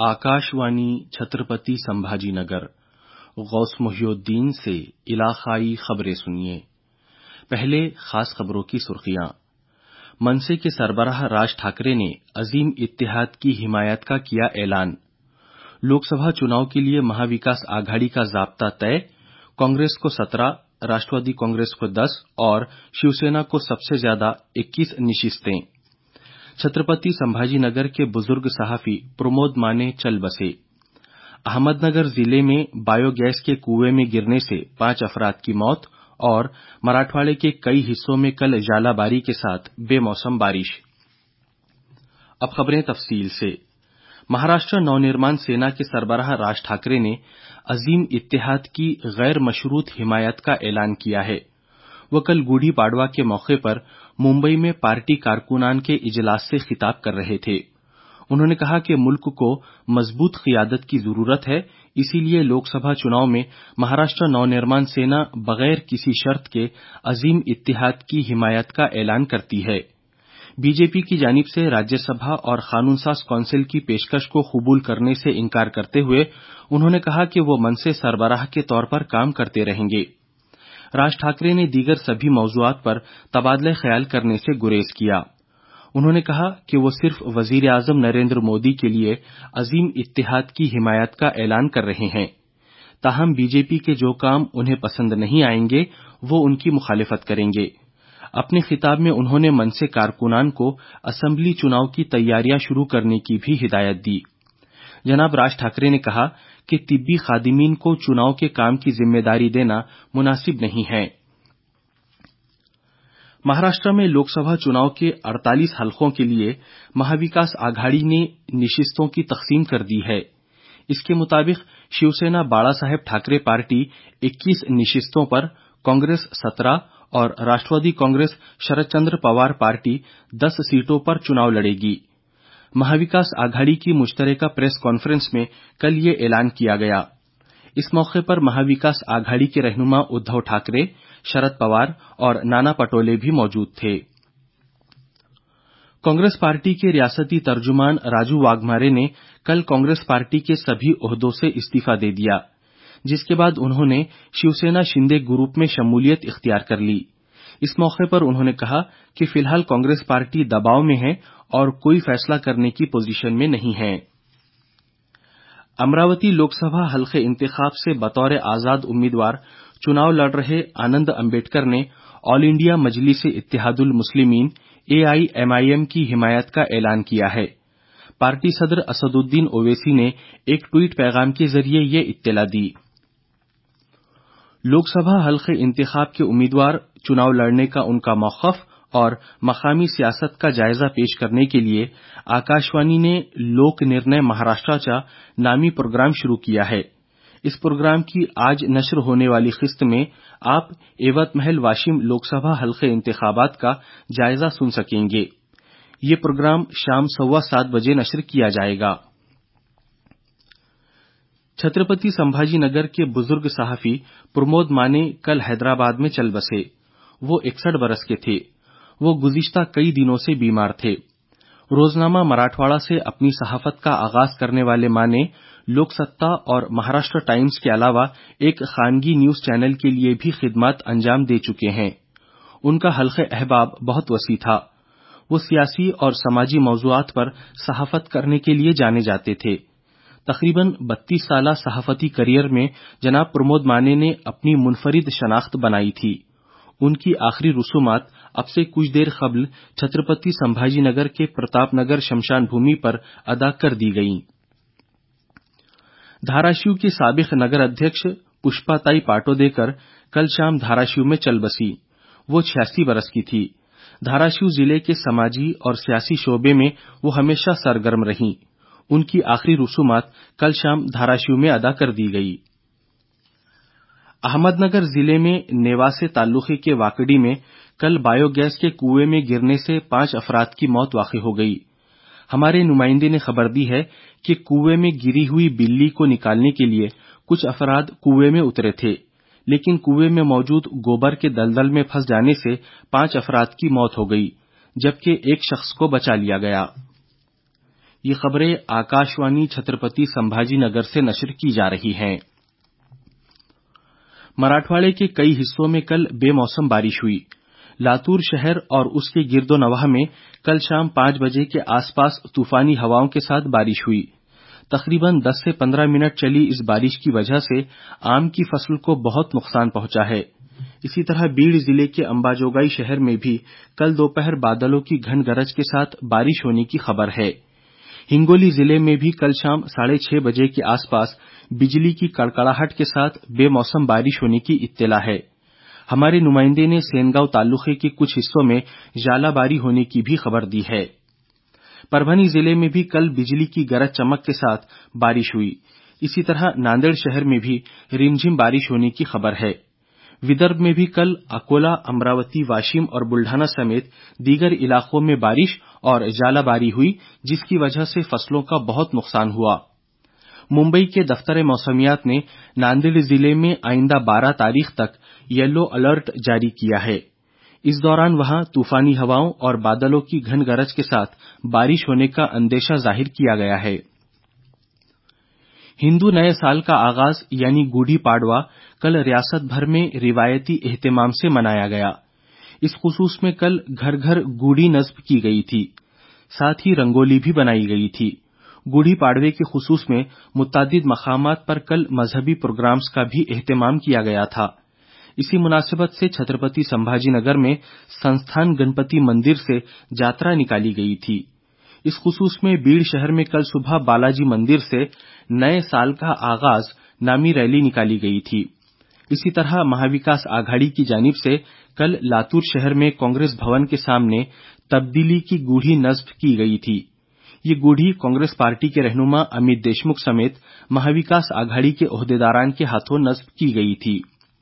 आकाशवाणी छत्रपति संभाजी नगर गौस मोहिउद्दीन से इलाकाई खबरें सुनिए। पहले खास खबरों की सुर्खियां। मनसे के सरबराह राज ठाकरे ने अजीम इत्तेहाद की हिमायत का किया ऐलान। लोकसभा चुनाव के लिए महाविकास आघाड़ी का जाब्ता तय। कांग्रेस को 17, राष्ट्रवादी कांग्रेस को 10 और शिवसेना को सबसे ज्यादा 21 निशिस्तें। छत्रपति संभाजी नगर के बुजुर्ग सहाफी प्रमोद माने चल बसे। अहमदनगर जिले में बायोगैस के कुएं में गिरने से 5 अफराद की मौत और मराठवाड़े के कई हिस्सों में कल झालाबारी के साथ बेमौसम बारिश। अब खबरें तफसील से। महाराष्ट्र नवनिर्माण सेना के सरबराह राज ठाकरे ने अजीम इत्तेहाद की गैर मशरूत हिमायत का ऐलान किया है। वो कल गुड़ी पाड़वा के मौके पर मुंबई में पार्टी कारकुनान के इजलास से खिताब कर रहे थे। उन्होंने कहा कि मुल्क को मजबूत क़ियादत की जरूरत है, इसीलिए लोकसभा चुनाव में महाराष्ट्र नवनिर्माण सेना बगैर किसी शर्त के अजीम इत्तेहाद की हिमायत का ऐलान करती है। बीजेपी की जानिब से राज्यसभा और कानून साज कौंसिल की पेशकश को कबूल करने से इनकार करते हुए उन्होंने कहा कि वो मनसे सरबराह के तौर पर काम करते रहेंगे। राज ठाकरे ने दीगर सभी मौजूआत पर तबादला ख्याल करने से गुरेज किया। उन्होंने कहा कि वो सिर्फ वजीर आजम नरेंद्र मोदी के लिए अजीम इत्तेहाद की हिमायत का ऐलान कर रहे हैं। ताहम बीजेपी के जो काम उन्हें पसंद नहीं आएंगे वो उनकी मुखालिफत करेंगे। अपने खिताब में उन्होंने मनसे कारकुनान को असेंबली चुनाव की तैयारियां शुरू करने की भी हिदायत दी। जनाब राज ठाकरे ने कहा कि तिब्बी खादिमीन को चुनाव के काम की जिम्मेदारी देना मुनासिब नहीं है। महाराष्ट्र में लोकसभा चुनाव के 48 हलकों के लिए महाविकास आघाड़ी ने निशिस्तों की तकसीम कर दी है। इसके मुताबिक शिवसेना बाला साहेब ठाकरे पार्टी 21 निशिस्तों पर, कांग्रेस 17 और राष्ट्रवादी कांग्रेस शरद चंद्र पवार पार्टी 10 सीटों पर चुनाव लड़ेगी। महाविकास आघाड़ी की मुश्तरका प्रेस कॉन्फ्रेंस में कल ये ऐलान किया गया। इस मौके पर महाविकास आघाड़ी के रहनुमा उद्धव ठाकरे, शरद पवार और नाना पटोले भी मौजूद थे। कांग्रेस पार्टी के रियासती तर्जुमान राजू वाघमारे ने कल कांग्रेस पार्टी के सभी ओहदों से इस्तीफा दे दिया, जिसके बाद उन्होंने शिवसेना शिंदे ग्रुप में शमूलियत इख्तियार कर ली। इस मौके पर उन्होंने कहा कि फिलहाल कांग्रेस पार्टी दबाव में है और कोई फैसला करने की पोजीशन में नहीं है। अमरावती लोकसभा हल्के इंतखाब से बतौर आजाद उम्मीदवार चुनाव लड़ रहे आनंद अम्बेडकर ने all India Majlis Ittehadul Muslimeen AIMIM की हिमायत का ऐलान किया है। पार्टी सदर असदुद्दीन ओवैसी ने एक ट्वीट पैगाम के जरिए ये इत्तला दी। लोकसभा हल्के इंतखाब के उम्मीदवार चुनाव लड़ने का उनका मौक़िफ़ और मकामी सियासत का जायजा पेश करने के लिए आकाशवाणी ने लोक निर्णय महाराष्ट्राचा नामी प्रोग्राम शुरू किया है। इस प्रोग्राम की आज नश्र होने वाली किस्त में आप एवतमहल वाशिम लोकसभा हल्के इंतखाबात का जायजा सुन सकेंगे। ये प्रोग्राम शाम 7:15 बजे नश्र किया जाएगा। छत्रपति संभाजी नगर के बुजुर्ग सहाफी प्रमोद माने कल हैदराबाद में चल बसे। वो 61 बरस के थे। वो गुज़िश्ता कई दिनों से बीमार थे। रोजनामा मराठवाड़ा से अपनी सहाफत का आगाज करने वाले माने लोकसत्ता और महाराष्ट्र टाइम्स के अलावा एक खानगी न्यूज चैनल के लिए भी खिदमत अंजाम दे चुके हैं। उनका हल्क़े अहबाब बहुत वसी था। वो सियासी और समाजी मौज़ूआत पर सहाफत करने के लिए जाने जाते थे। तकरीबन 32 साला सहाफती करियर में जनाब प्रमोद माने ने अपनी मुनफरिद शनाख्त बनाई थी। उनकी आखिरी रसूमात अब से कुछ देर कबल छत्रपति संभाजी नगर के प्रताप नगर शमशान भूमि पर अदा कर दी गईं। धाराशिव के साबिक नगर अध्यक्ष पुष्पाताई पाटोदेकर कल शाम धाराशिव में चल बसी। वो 86 बरस की थी। धाराशिव जिले के समाजी और सियासी शोबे में वो हमेशा सरगर्म रहीं। उनकी आखिरी रसूमात कल शाम धाराशिव में अदा कर दी गई। अहमदनगर जिले में नेवासे तालुके के वाकड़ी में कल बायोगैस के कुएं में गिरने से 5 अफराद की मौत वाक़ई हो गई। हमारे नुमाइंदे ने खबर दी है कि कुएं में गिरी हुई बिल्ली को निकालने के लिए कुछ अफराद कुएं में उतरे थे, लेकिन कुएं में मौजूद गोबर के दलदल में फंस जाने से 5 अफराद की मौत हो गई, जबकि एक शख्स को बचा लिया गया। یہ خبریں آکاشوانی چھترپتی سمبھاجی نگر سے نشر کی جا رہی ہیں۔ مراٹھواڑے کے کئی حصوں میں کل بے موسم بارش ہوئی۔ لاتور شہر اور اس کے گرد و نواح میں کل شام 5 بجے کے آس پاس طوفانی ہواؤں کے ساتھ بارش ہوئی۔ تقریباً 10 سے 15 منٹ چلی اس بارش کی وجہ سے آم کی فصل کو بہت نقصان پہنچا ہے۔ اسی طرح بیڑ ضلع کے امباجوگائی شہر میں بھی کل دوپہر بادلوں کی گھن گرج کے ساتھ بارش ہونے کی خبر ہے۔ ہنگولی ضلع میں بھی کل شام 6:30 بجے کے آس پاس بجلی کی کڑکڑاہٹ کے ساتھ بے موسم بارش ہونے کی اطلاع ہے۔ ہمارے نمائندے نے سینگاؤں تعلقے کے کچھ حصوں میں ژالہ باری ہونے کی بھی خبر دی ہے۔ پربھنی ضلع میں بھی کل بجلی کی گرج چمک کے ساتھ بارش ہوئی۔ اسی طرح ناندیڑ شہر میں بھی رمجھم بارش ہونے کی خبر ہے۔ ودربھ میں بھی کل اکولا، امراوتی، واشم اور بلڈھانا سمیت دیگر علاقوں میں بارش اور ژالہ باری ہوئی، جس کی وجہ سے فصلوں کا بہت نقصان ہوا۔ ممبئی کے دفتر موسمیات نے ناندیڑ ضلع میں آئندہ 12 تاریخ تک یلو الرٹ جاری کیا ہے۔ اس دوران وہاں طوفانی ہواؤں اور بادلوں کی گھن گرج کے ساتھ بارش ہونے کا اندیشہ ظاہر کیا گیا ہے۔ ہندو نئے سال کا آغاز یعنی گوڑھی پاڑوا کل ریاست بھر میں روایتی اہتمام سے منایا گیا۔ اس خصوص میں کل گھر گھر گوڑھی نصب کی گئی تھی، ساتھ ہی رنگولی بھی بنائی گئی تھی۔ گوڑھی پاڑوے کے خصوص میں متعدد مقامات پر کل مذہبی پروگرامز کا بھی اہتمام کیا گیا تھا۔ اسی مناسبت سے چھترپتی سمبھاجی نگر میں سنستھان گنپتی مندر سے جاترا نکالی گئی تھی۔ اس خصوص میں بیڑ شہر میں کل صبح بالاجی مندر سے نئے سال کا آغاز نامی ریلی نکالی گئی تھی۔ اسی طرح مہاوکاس آگھاڑی کی جانب سے کل لاتور شہر میں کانگریس بھون کے سامنے تبدیلی کی گوڑھی نصب کی گئی تھی۔ یہ گوڑھی کانگریس پارٹی کے رہنما امیت دیشمکھ سمیت مہاوکاس آگھاڑی کے عہدیداران کے ہاتھوں نصب کی گئی تھی۔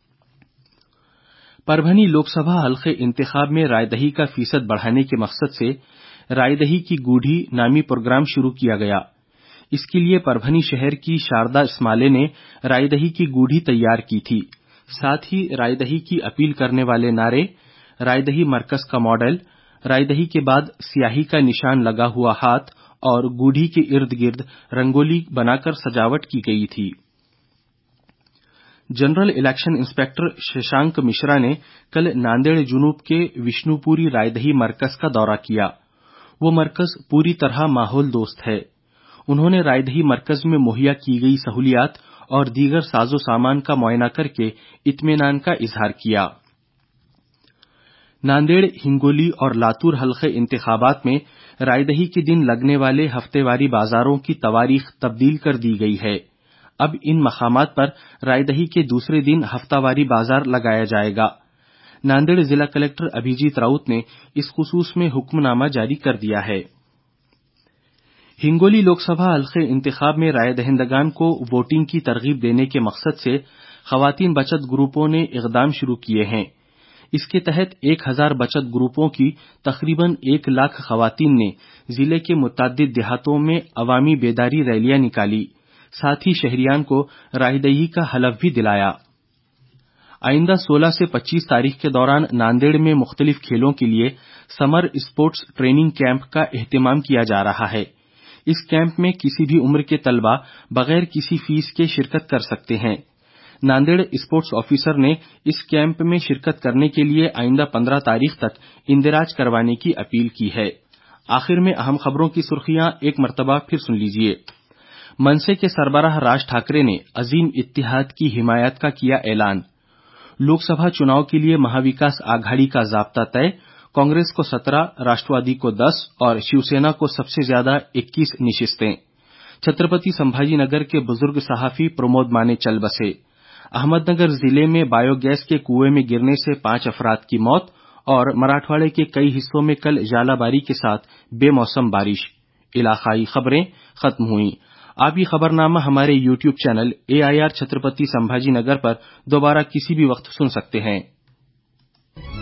پربھنی لوک سبھا حلقے انتخاب میں رائے دہی کا فیصد بڑھانے کے مقصد سے رائے دہی کی گوڑھی نامی پروگرام شروع کیا گیا۔ اس کے لیے پربھنی شہر کی شاردا اسمالے نے رائے دہی کی گوڑھی تیار کی تھی۔ ساتھ ہی رائے دہی کی اپیل کرنے والے نعرے، رائے دہی مرکز کا ماڈل، رائے دہی کے بعد سیاہی کا نشان لگا ہوا ہاتھ اور گوڑھی کے ارد گرد رنگولی بنا کر سجاوٹ کی گئی تھی۔ General election inspector Shashank Mishra نے کل ناندیڑ جنوب کے وشنو پوری رائے دہی مرکز کا دورہ کیا۔ وہ مرکز پوری طرح ماحول دوست ہے۔ انہوں نے رائے دہی مرکز میں مہیا کی گئی سہولیات اور دیگر ساز و سامان کا معائنہ کر کے اطمینان کا اظہار کیا۔ ناندیڑ، ہنگولی اور لاتور حلقے انتخابات میں رائے دہی کے دن لگنے والے ہفتے واری بازاروں کی تواریخ تبدیل کر دی گئی ہے۔ اب ان مقامات پر رائے دہی کے دوسرے دن ہفتہ واری بازار لگایا جائے گا۔ ناندیڑ ضلع کلکٹر ابھیجیت راؤت نے اس خصوص میں حکم نامہ جاری کر دیا ہے۔ ہنگولی لوک سبھا حلقے انتخاب میں رائے دہندگان کو ووٹنگ کی ترغیب دینے کے مقصد سے خواتین بچت گروپوں نے اقدام شروع کیے ہیں۔ اس کے تحت 1000 بچت گروپوں کی تقریباً 1 لاکھ خواتین نے ضلع کے متعدد دیہاتوں میں عوامی بیداری ریلیاں نکالی، ساتھ ہی شہریان کو رائے دہی کا حلف بھی دلایا۔ آئندہ 16 سے 25 تاریخ کے دوران ناندیڑ میں مختلف کھیلوں کے لیے سمر اسپورٹس ٹریننگ کیمپ کا اہتمام کیا جا رہا ہے۔ اس کیمپ میں کسی بھی عمر کے طلبہ بغیر کسی فیس کے شرکت کر سکتے ہیں۔ ناندیڑ اسپورٹس آفیسر نے اس کیمپ میں شرکت کرنے کے لیے آئندہ 15 تاریخ تک اندراج کروانے کی اپیل کی ہے۔ آخر میں اہم خبروں کی سرخیاں ایک مرتبہ پھر سن لیجیے۔ منسے کے سربراہ راج ٹھاکرے نے عظیم اتحاد کی حمایت کا کیا اعلان۔ لوک سبھا چناؤ کے لیے مہاوکاس آگھاڑی کا ضابطہ طے، کانگریس کو 17، راشٹروادی کو 10 اور شیو سینا کو سب سے زیادہ 21 نشستیں۔ چھترپتی سمبھاجی نگر کے بزرگ صحافی پرمود مانے چل بسے۔ احمد نگر ضلع میں بایو گیس کے کنویں میں گرنے سے 5 افراد کی موت اور مراٹھواڑے کے کئی حصوں میں کل ژالہ باری کے ساتھ بے موسم بارش۔ علاقائی خبریں ختم ہوئیں۔ آپ یہ خبرنامہ ہمارے YouTube channel AIR Chhatrapati Sambhaji Nagar پر دوبارہ کسی بھی وقت سن سکتے ہیں۔